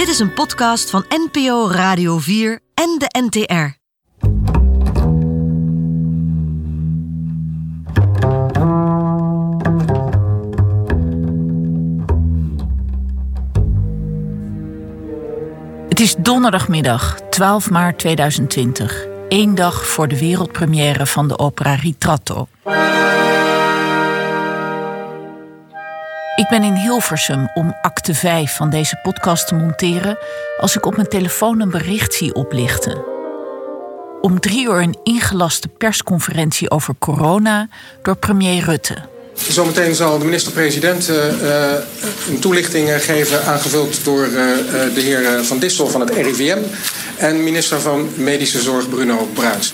Dit is een podcast van NPO Radio 4 en de NTR. Het is donderdagmiddag, 12 maart 2020. 1 dag voor de wereldpremière van de opera Ritratto. Ik ben in Hilversum om acte 5 van deze podcast te monteren als ik op mijn telefoon een bericht zie oplichten. Om 3 uur een ingelaste persconferentie over corona door premier Rutte. Zometeen zal de minister-president een toelichting geven, aangevuld door de heer Van Distel van het RIVM en minister van Medische Zorg Bruno Bruins.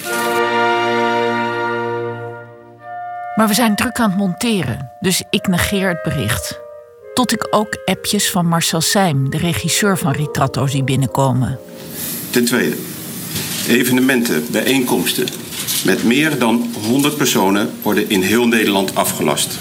Maar we zijn druk aan het monteren, dus ik negeer het bericht. Tot ik ook appjes van Marcel Seym, de regisseur van Ritratto, zie binnenkomen. Ten tweede, evenementen, bijeenkomsten met meer dan 100 personen worden in heel Nederland afgelast.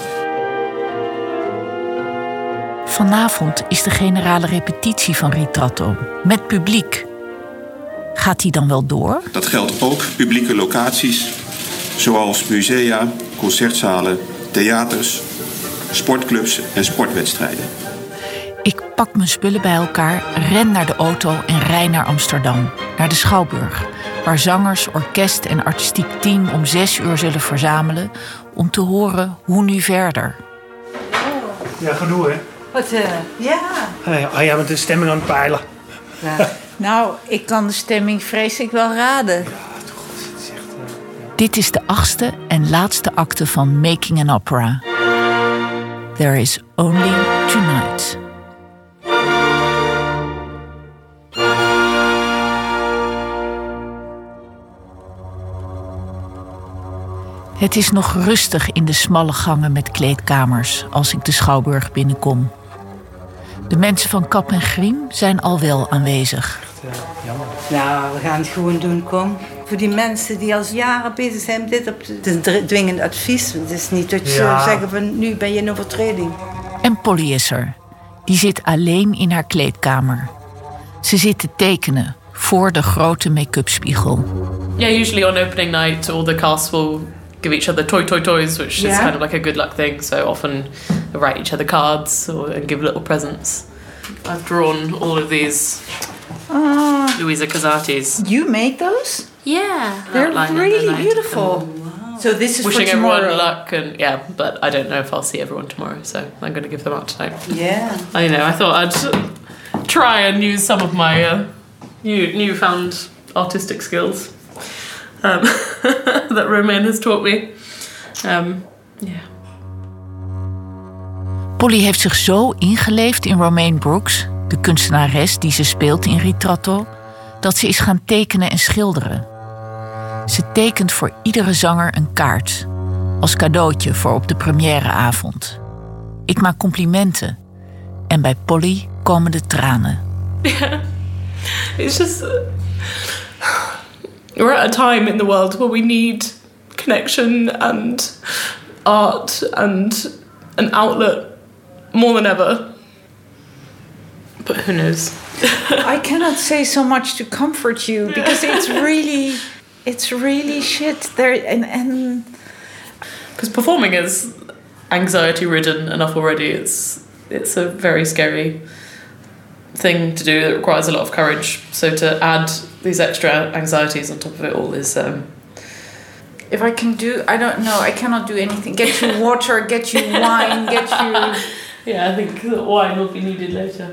Vanavond is de generale repetitie van Ritratto, met publiek. Gaat die dan wel door? Dat geldt ook publieke locaties, zoals musea, concertzalen, theaters, sportclubs en sportwedstrijden. Ik pak mijn spullen bij elkaar, ren naar de auto en rij naar Amsterdam, naar de Schouwburg, waar zangers, orkest en artistiek team om 6 uur zullen verzamelen om te horen hoe nu verder. Ja, genoeg hè? Wat, ja. Jij bent de stemming aan het peilen. Ja. Nou, ik kan de stemming vreselijk wel raden. Dit is de 8e en laatste acte van Making an Opera. There is only tonight. Het is nog rustig in de smalle gangen met kleedkamers als ik de Schouwburg binnenkom. De mensen van Kap en Griem zijn al wel aanwezig. Nou, we gaan het gewoon doen, kom. Voor die mensen die al jaren bezig zijn met dit, het is dwingend advies. Het is niet dat ze zeggen van nu ben je in overtreding. En Polly is er. Die zit alleen in haar kleedkamer. Ze zit te tekenen voor de grote make-up spiegel. Yeah, usually on opening night all the cast will give each other toys, which is kind of like a good luck thing. So often they write each other cards and give little presents. I've drawn all of these Luisa Casatis. You made those? Yeah. They're really beautiful. So this is wishing for tomorrow. everyone luck and but I don't know if I'll see everyone tomorrow, so I'm going to give them out tonight. Yeah. I know, I thought I'd try and use some of my newfound artistic skills that Romain has taught me. Polly heeft zich zo ingeleefd in Romain Brooks, de kunstenares die ze speelt in Ritratto, dat ze is gaan tekenen en schilderen. Ze tekent voor iedere zanger een kaart, als cadeautje voor op de premièreavond. Ik maak complimenten en bij Polly komen de tranen. Yeah, it's just we're at a time in the world where we need connection and art and an outlet more than ever. But who knows? I cannot say so much to comfort you because it's really shit there and because performing is anxiety ridden enough already. It's a very scary thing to do that requires a lot of courage. So to add these extra anxieties on top of it all is if I can do, I don't know, I cannot do anything. Get you water, get you wine, get you... Yeah, I think the wine will be needed later.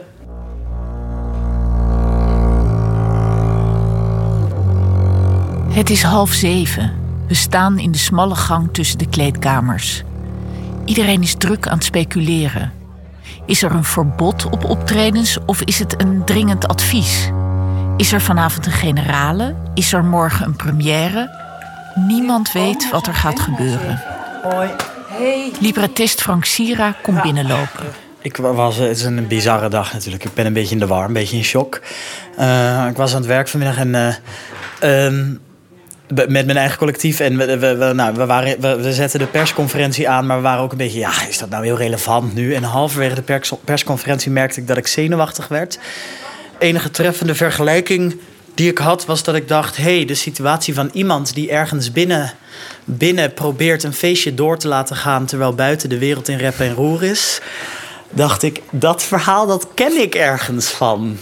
Het is 6:30. We staan in de smalle gang tussen de kleedkamers. Iedereen is druk aan het speculeren. Is er een verbod op optredens of is het een dringend advies? Is er vanavond een generale? Is er morgen een première? Niemand weet wat er gaat gebeuren. Hoi. Hey. Librettist Frank Sira komt binnenlopen. Het is een bizarre dag natuurlijk. Ik ben een beetje in de war, een beetje in shock. Ik was aan het werk vanmiddag en met mijn eigen collectief. En we zetten de persconferentie aan, maar we waren ook een beetje... is dat nou heel relevant nu? En halverwege de persconferentie merkte ik dat ik zenuwachtig werd. enige treffende vergelijking die ik had, was dat ik dacht, de situatie van iemand die ergens binnen probeert een feestje door te laten gaan, terwijl buiten de wereld in rep en roer is, dacht ik, dat verhaal, dat ken ik ergens van.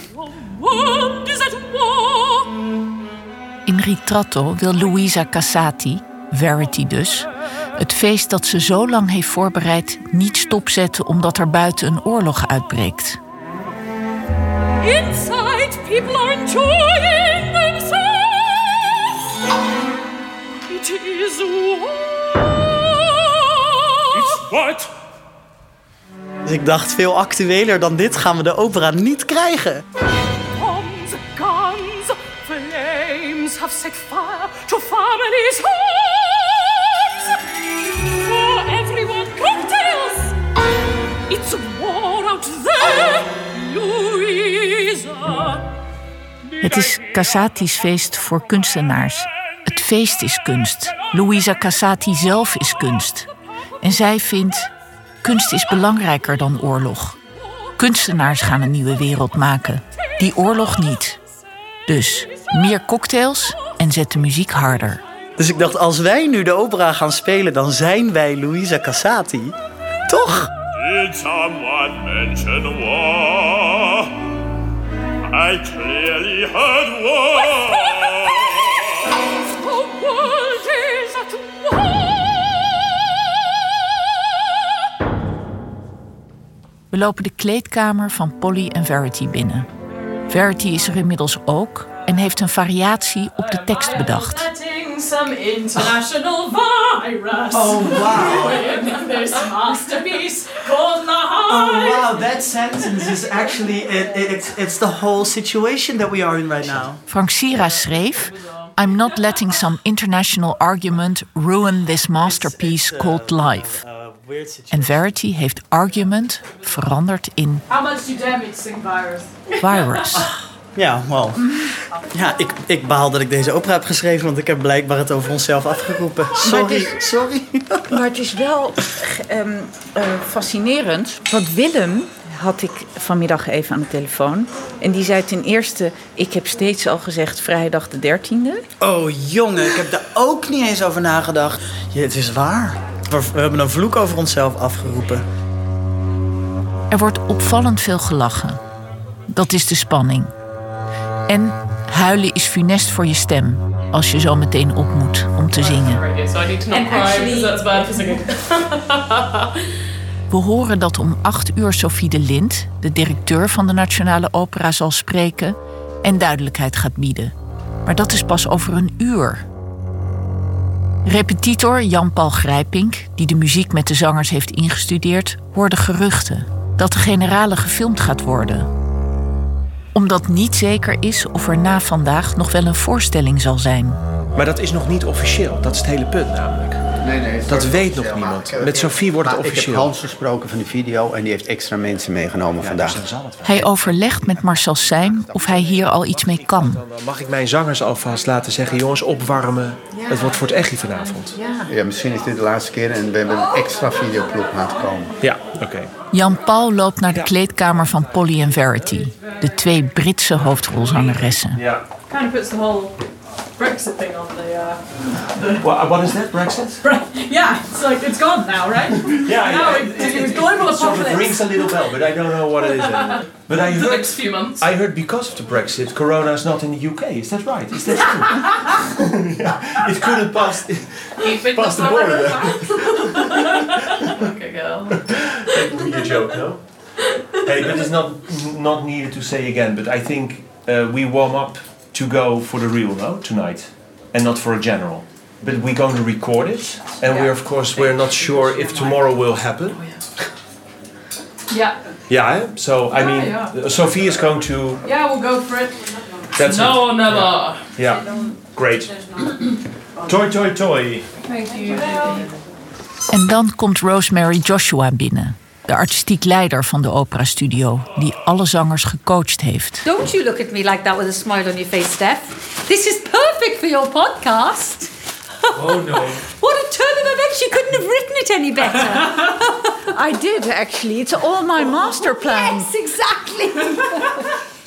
In Ritratto wil Luisa Casati, Verity dus, het feest dat ze zo lang heeft voorbereid niet stopzetten omdat er buiten een oorlog uitbreekt. Inside, people are enjoying themselves. It is war. It's what? Dus ik dacht, veel actueler dan dit gaan we de opera niet krijgen. Bombs, guns, flames have set fire to families' homes. For everyone, cocktails. It's a war out there, Louisa. Het is Casati's feest voor kunstenaars. Het feest is kunst. Luisa Casati zelf is kunst. En zij vindt, kunst is belangrijker dan oorlog. Kunstenaars gaan een nieuwe wereld maken. Die oorlog niet. Dus meer cocktails en zet de muziek harder. Dus ik dacht, als wij nu de opera gaan spelen, dan zijn wij Luisa Casati. Toch? Did someone mention war? I clearly heard war. The world is at war. We lopen de kleedkamer van Polly en Verity binnen. Verity is er inmiddels ook en heeft een variatie op de tekst bedacht. Some international virus. Oh, wow. This masterpiece called Life. Oh, wow, that sentence is actually, it's the whole situation that we are in right now. Frank Sira schreef, I'm not letting some international argument ruin this masterpiece called life. En Verity heeft argument veranderd in How much do you dare me to sing virus? virus. Ja, well. Ja, ik baal dat ik deze opera heb geschreven, want ik heb blijkbaar het over onszelf afgeroepen. Sorry. Maar het is wel fascinerend. Want Willem had ik vanmiddag even aan de telefoon. En die zei ten eerste, ik heb steeds al gezegd vrijdag de 13e. Oh jongen, ik heb daar ook niet eens over nagedacht. Ja, het is waar. We hebben een vloek over onszelf afgeroepen. Er wordt opvallend veel gelachen. Dat is de spanning. En huilen is funest voor je stem als je zo meteen op moet om te zingen. We horen dat om 8:00 Sophie de Lint, de directeur van de Nationale Opera, zal spreken en duidelijkheid gaat bieden. Maar dat is pas over een uur. Repetitor Jan-Paul Grijpink, die de muziek met de zangers heeft ingestudeerd, hoorde geruchten dat de generale gefilmd gaat worden. Omdat niet zeker is of er na vandaag nog wel een voorstelling zal zijn. Maar dat is nog niet officieel. Dat is het hele punt namelijk. Nee, dat weet nog niemand. Met Sophie wordt het officieel. Ik heb Hans gesproken van de video en die heeft extra mensen meegenomen vandaag. Dus hij overlegt met Marcel Seym of hij hier al iets mee kan. Dan mag ik mijn zangers alvast laten zeggen, jongens, opwarmen. Het wordt voor het echi vanavond. Ja, misschien is dit de laatste keer en we hebben een extra videoploeg laten komen. Ja, oké. Jan-Paul loopt naar de kleedkamer van Polly en Verity, de 2 Britse hoofdrolzangeressen. Kind of puts the whole Brexit thing on the What is that, Brexit? yeah, it's like it's gone now, right? Yeah, it's global it sort of apocalypse. rings a little bell, but I don't know what it is anymore. But I The heard, next few months. I heard because of the Brexit, corona is not in the UK. Is that right? Is that true? Yeah, it couldn't pass the border. Okay, girl. That would be a joke, no? Hey, but it's not needed to say again. But I think we warm up to go for the real, no, tonight, and not for a general. But we're going to record it, and we're not sure if tomorrow will happen. Yeah. Yeah, so I mean, Sophie is going to. Yeah, we'll go for it. That's no, it. never. Yeah, great. Toi, toi, toi. Thank you. En dan komt Rosemary Joshua binnen, de artistiek leider van de operastudio, die alle zangers gecoacht heeft. Don't you look at me like that with a smile on your face, Steph. This is perfect for your podcast. Oh no. What a turn of events. You couldn't have written it any better. I did, actually. It's all my master plan. Yes, exactly.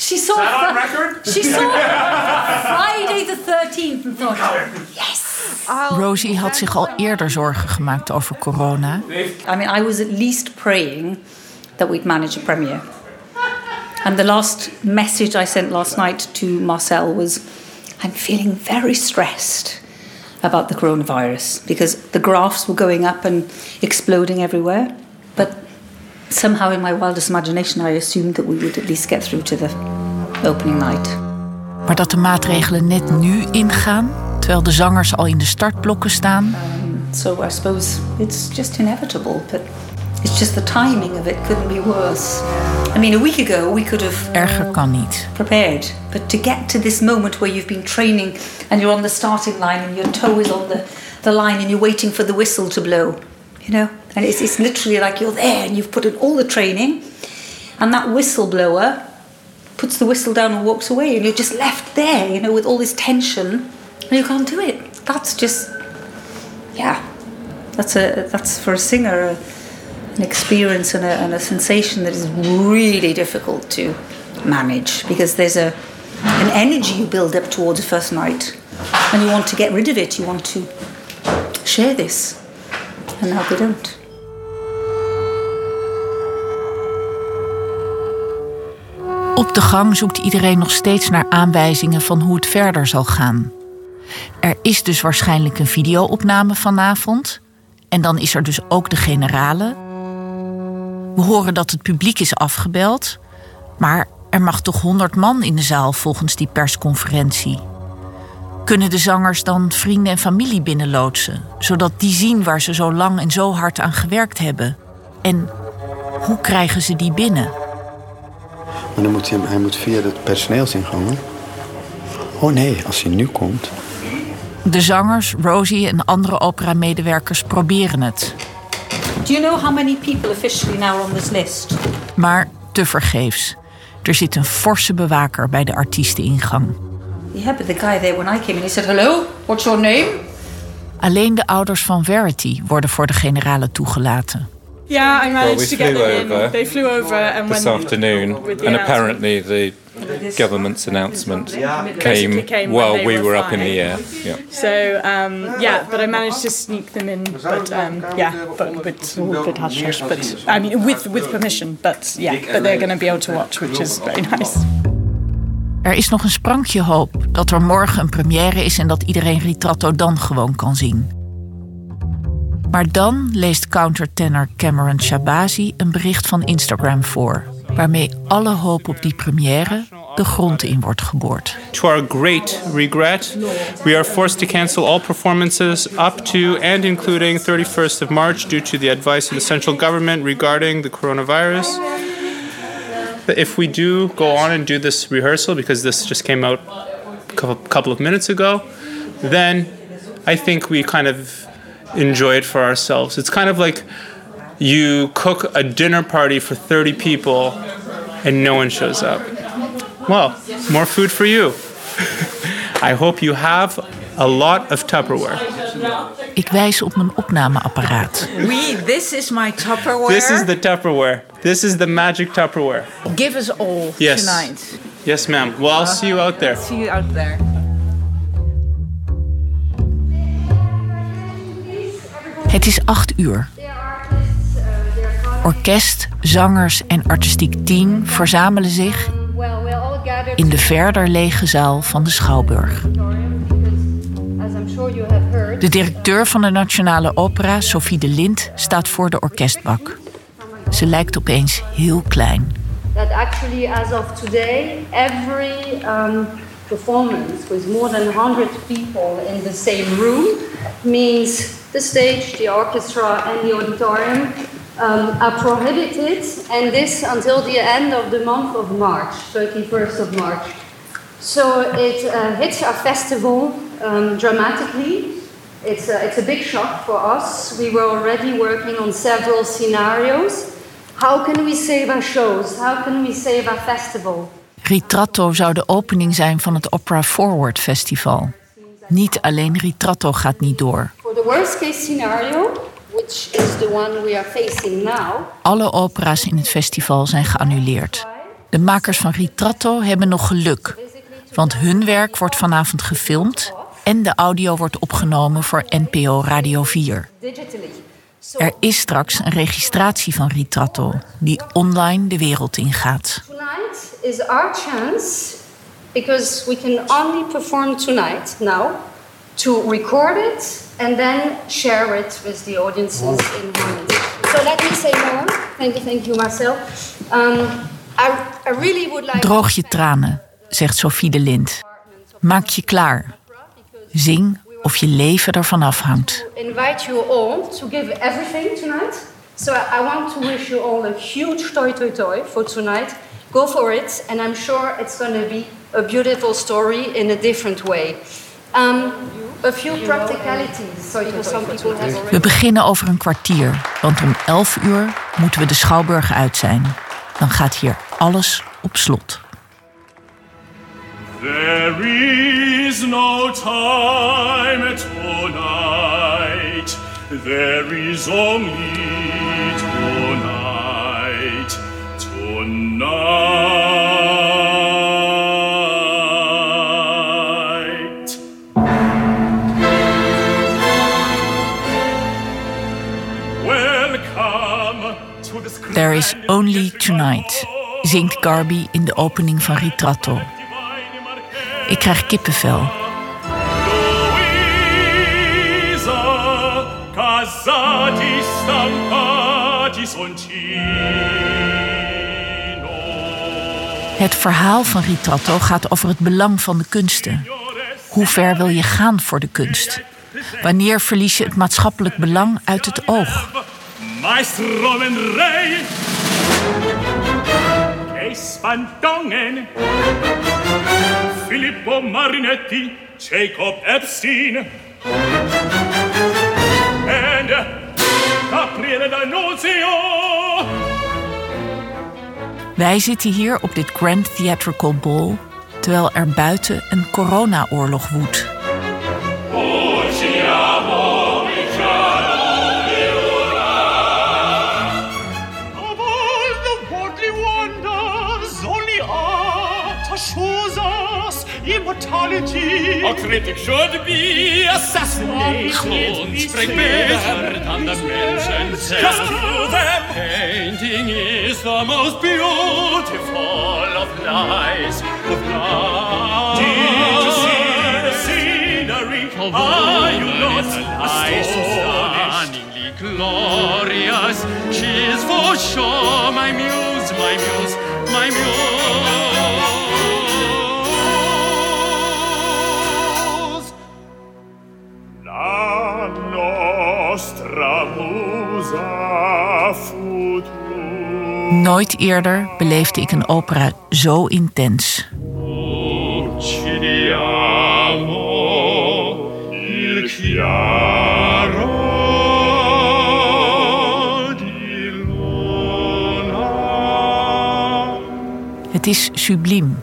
She saw She saw Friday the 13th and thought, yes. Rosie had zich al eerder zorgen gemaakt over corona. I mean, I was at least praying that we'd manage a premiere. And the last message I sent last night to Marcel was, I'm feeling very stressed about the coronavirus because the graphs were going up and exploding everywhere. But somehow in my wildest imagination I assumed that we would at least get through to the opening night. Maar dat de maatregelen net nu ingaan, terwijl de zangers al in de startblokken staan. So I suppose it's just inevitable, but it's just the timing of it couldn't be worse. I mean, a week ago we could have erger kan niet. Prepared, but to get to this moment where you've been training and you're on the starting line and your toe is on the line and you're waiting for the whistle to blow, you know, and it's literally like you're there and you've put in all the training, and that whistleblower puts the whistle down and walks away, and you're just left there, you know, with all this tension, and you can't do it. That's just, yeah, that's for a singer an experience and a sensation that is really difficult to manage, because there's an energy you build up towards the first night, and you want to get rid of it. You want to share this, and now they don't. Op de gang zoekt iedereen nog steeds naar aanwijzingen van hoe het verder zal gaan. Er is dus waarschijnlijk een videoopname vanavond. En dan is er dus ook de generale. We horen dat het publiek is afgebeld. Maar er mag toch 100 man in de zaal volgens die persconferentie. Kunnen de zangers dan vrienden en familie binnenloodsen? Zodat die zien waar ze zo lang en zo hard aan gewerkt hebben. En hoe krijgen ze die binnen? Maar dan moet hij moet via de personeelsingang. Oh nee, als hij nu komt. De zangers, Rosie en andere operamedewerkers proberen het. Do you know how many people officially now are on this list? Maar tevergeefs. Er zit een forse bewaker bij de artiesteningang. Yeah, but the guy there when I came in, he said, hello, what's your name? Alleen de ouders van Verity worden voor de generale toegelaten. Yeah, I managed to get them in. They flew over and this afternoon, and apparently the government's announcement came while we were up in the air. Yeah. So but I managed to sneak them in, but with hush hush. But I mean, with permission. But they're going to be able to watch, which is very nice. Er is nog een sprankje hoop dat er morgen een première is en dat iedereen Ritratto dan gewoon kan zien. Maar dan leest countertenor Cameron Shabazi een bericht van Instagram voor, waarmee alle hoop op die première de grond in wordt geboord. To our great regret, we are forced to cancel all performances up to and including 31st of March due to the advice of the central government regarding the coronavirus. But if we do go on and do this rehearsal, because this just came out a couple of minutes ago, then I think we kind of enjoy it for ourselves. It's kind of like you cook a dinner party for 30 people and no one shows up. Well, more food for you. I hope you have a lot of Tupperware. Ik wijs op mijn opnameapparaat. This is my Tupperware. This is the Tupperware. This is the magic Tupperware. Give us all tonight. Yes, ma'am. Well, I'll see you out there. See you out there. Het is 8:00. Orkest, zangers en artistiek team verzamelen zich in de verder lege zaal van de Schouwburg. De directeur van de Nationale Opera, Sophie de Lint, staat voor de orkestbak. Ze lijkt opeens heel klein. That actually, as of today, every performance with more than 100 people in the same room means the stage, the orchestra and the auditorium are prohibited, and this until the end of the month of March, 31st of March. So it hits our festival dramatically. It's a big shock for us. We were already working on several scenarios. How can we save our shows? How can we save our festival? Ritratto zou de opening zijn van het Opera Forward Festival. Niet alleen Ritratto gaat niet door. For the worst case scenario, which is the one we are facing now. Alle opera's in het festival zijn geannuleerd. De makers van Ritratto hebben nog geluk. Want hun werk wordt vanavond gefilmd en de audio wordt opgenomen voor NPO Radio 4. Er is straks een registratie van Ritratto die online de wereld ingaat. Tonight is our chance, because we can only perform tonight now, to record it and then share it with the audiences in Holland. So let me say more. Thank you, Marcel. I really would like... Droog je tranen, zegt Sophie de Lint. Maak je klaar. Zing of je leven ervan afhangt. Invite you all to give everything tonight. So I want to wish you all a huge toi for tonight. Go for it, and I'm sure it's going to be a beautiful story in a different way. A few practicalities. So some people have... We beginnen over een kwartier, want om 11 uur moeten we de Schouwburg uit zijn. Dan gaat hier alles op slot. There is no time tonight. There is only tonight. Tonight. Welcome to the screen. There is only tonight, zingt Garby in de opening van Ritratto. Ik krijg kippenvel. Het verhaal van Ritratto gaat over het belang van de kunsten. Hoe ver wil je gaan voor de kunst? Wanneer verlies je het maatschappelijk belang uit het oog? Maestro Menrei, Kees van Dongen, Filippo Marinetti, Jacob Epstein, en Gabriele D'Annunzio. Wij zitten hier op dit Grand Theatrical Ball, terwijl er buiten een corona-oorlog woedt. Immortality. A critic should be assassinated. Spreek beter dan de mensen zelf. Just kill them. Painting is the most beautiful of lies. Did you see the scenery? Are you not astonished? Stunningly glorious. She is for sure my muse, my muse, my muse. Nooit eerder beleefde ik een opera zo intens. Het is subliem.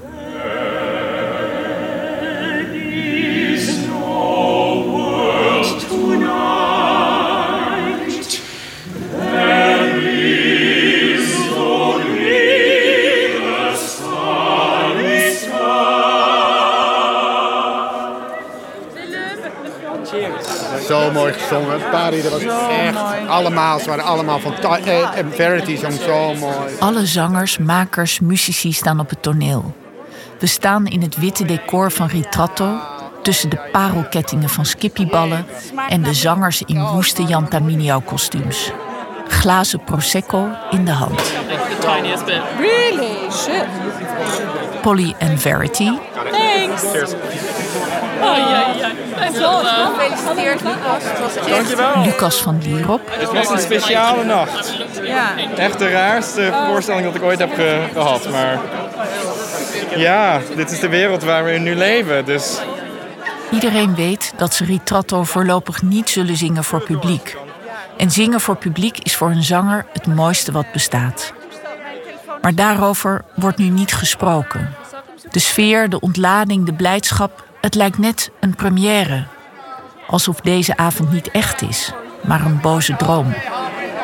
Zo mooi gezongen. Pari, dat was echt allemaal. Ze waren allemaal van Verity zong zo mooi. Alle zangers, makers, muzici staan op het toneel. We staan in het witte decor van Ritratto, tussen de parelkettingen van Skippyballen en de zangers in woeste Jantaminiau-kostuums. Glazen prosecco in de hand. Really? Shit. Polly en Verity. Thanks. Oh ja. Gefeliciteerd, Lucas. Dankjewel. Lucas van Lierop. Het was een speciale nacht. Ja. Echt de raarste voorstelling dat ik ooit heb gehad. Maar ja, dit is de wereld waar we in nu leven. Dus... Iedereen weet dat ze Ritratto voorlopig niet zullen zingen voor publiek. En zingen voor publiek is voor een zanger het mooiste wat bestaat. Maar daarover wordt nu niet gesproken. De sfeer, de ontlading, de blijdschap, het lijkt net een première. Alsof deze avond niet echt is, maar een boze droom.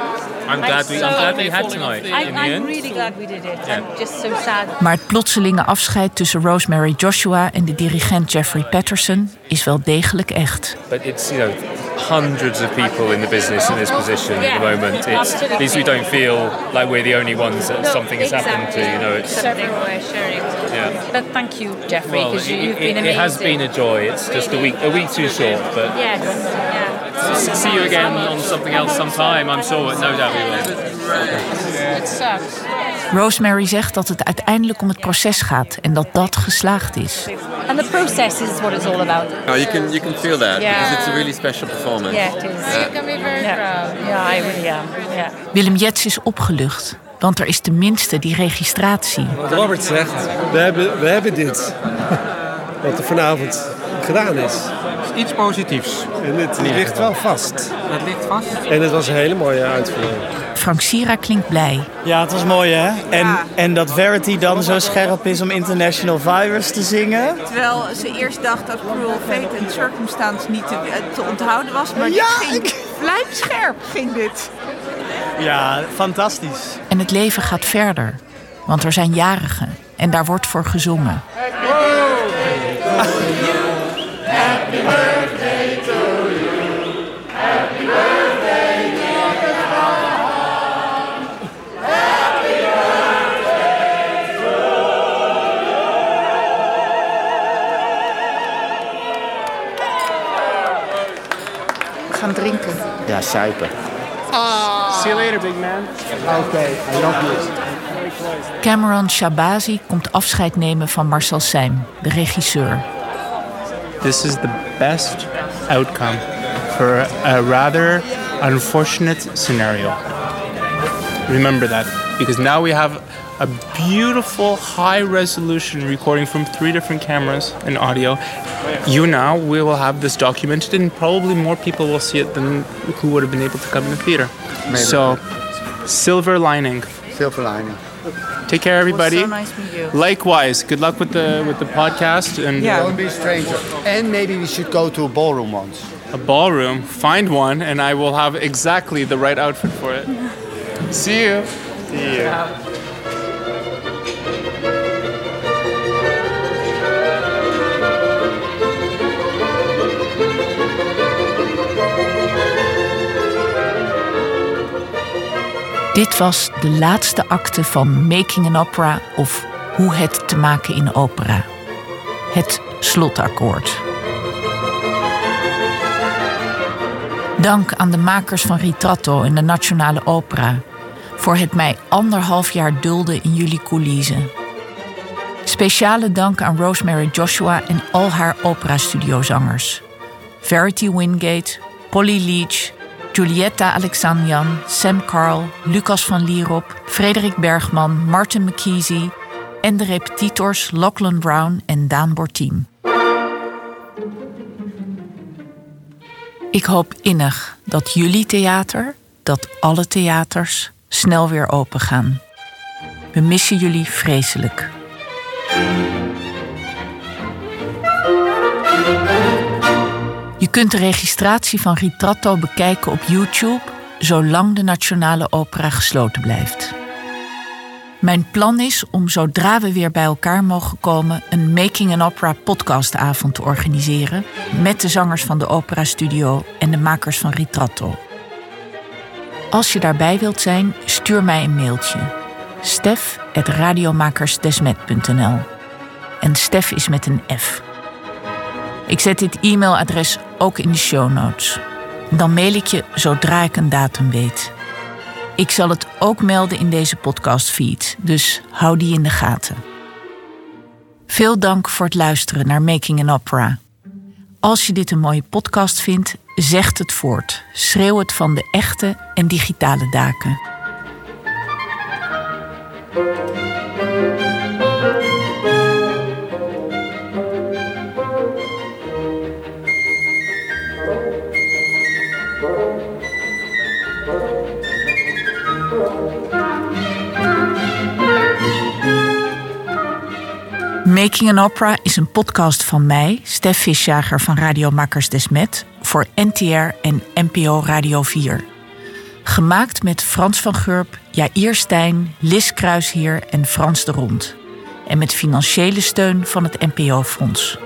I'm glad we had tonight. I'm really glad we did it. I'm just so sad. Maar het plotselinge afscheid tussen Rosemary Joshua en de dirigent Jeffrey Patterson is wel degelijk echt. But it's, hundreds of people in the business in this position at the moment. At least we don't feel like we're the only ones that something has happened to. It's something we're sharing. Yeah. But thank you, Jeffrey, because you've been amazing. It has been a joy. It's just a week too short, but yes, yeah. See you again on something else sometime. I'm sure, no doubt we will. It sucks. Rosemary zegt dat het uiteindelijk om het proces gaat en dat geslaagd is. And the process is what it's all about. You can feel that because it's a really special performance. Yeah, it is. You can be very proud. Yeah, I really am. Yeah. Willem Jets is opgelucht, want er is tenminste die registratie. Wat Robert zegt, we hebben dit. Wat er vanavond gedaan is. Iets positiefs. En het ligt wel vast. Het ligt vast. En het was een hele mooie uitvoering. Frank Sira klinkt blij. Ja, het was mooi hè. En dat Verity dan zo scherp is om International Virus te zingen. Terwijl ze eerst dacht dat Cruel Fate and Circumstance niet te onthouden was. Maar ging vlijmscherp ging dit. Ja, fantastisch. En het leven gaat verder. Want er zijn jarigen. En daar wordt voor gezongen. Happy birthday to you. Happy birthday, dear John. Happy birthday to We gaan drinken. Ja, suipen. See you later, big man. Okay, I love you. Cameron Shabazi komt afscheid nemen van Marcel Seym, de regisseur. This is the best outcome for a rather unfortunate scenario. Remember that, because now we have a beautiful high-resolution recording from 3 different cameras and audio. We will have this documented, and probably more people will see it than who would have been able to come in the theater. Maybe. So, silver lining. Silver lining. Take care, everybody. It was so nice meeting you. Likewise. Good luck with the podcast. And Don't be a stranger. And maybe we should go to a ballroom once. A ballroom. Find one, and I will have exactly the right outfit for it. See you. See you. Dit was de laatste acte van Making an Opera, of Hoe het te maken in opera. Het slotakkoord. Dank aan de makers van Ritratto en de Nationale Opera voor het mij 1,5 jaar dulden in jullie coulissen. Speciale dank aan Rosemary Joshua en al haar operastudiozangers. Verity Wingate, Polly Leach, Giulietta Alexandrian, Sam Carl, Lucas van Lierop, Frederik Bergman, Martin McKeesey en de repetitors Lachlan Brown en Daan Bortiem. Ik hoop innig dat jullie theater, dat alle theaters, snel weer open gaan. We missen jullie vreselijk. Je kunt de registratie van Ritratto bekijken op YouTube, zolang de Nationale Opera gesloten blijft. Mijn plan is om, zodra we weer bij elkaar mogen komen, een Making an Opera podcastavond te organiseren met de zangers van de Opera Studio en de makers van Ritratto. Als je daarbij wilt zijn, stuur mij een mailtje. stef@radiomakersdesmet.nl. En Stef is met een F. Ik zet dit e-mailadres ook in de show notes. Dan mail ik je zodra ik een datum weet. Ik zal het ook melden in deze podcastfeed, dus hou die in de gaten. Veel dank voor het luisteren naar Making an Opera. Als je dit een mooie podcast vindt, zeg het voort. Schreeuw het van de echte en digitale daken. Making an Opera is een podcast van mij, Stef Visjager van Radiomakers Desmet, voor NTR en NPO Radio 4. Gemaakt met Frans van Gurp, Jair Stijn, Lis Kruisheer en Frans de Rond. En met financiële steun van het NPO-fonds.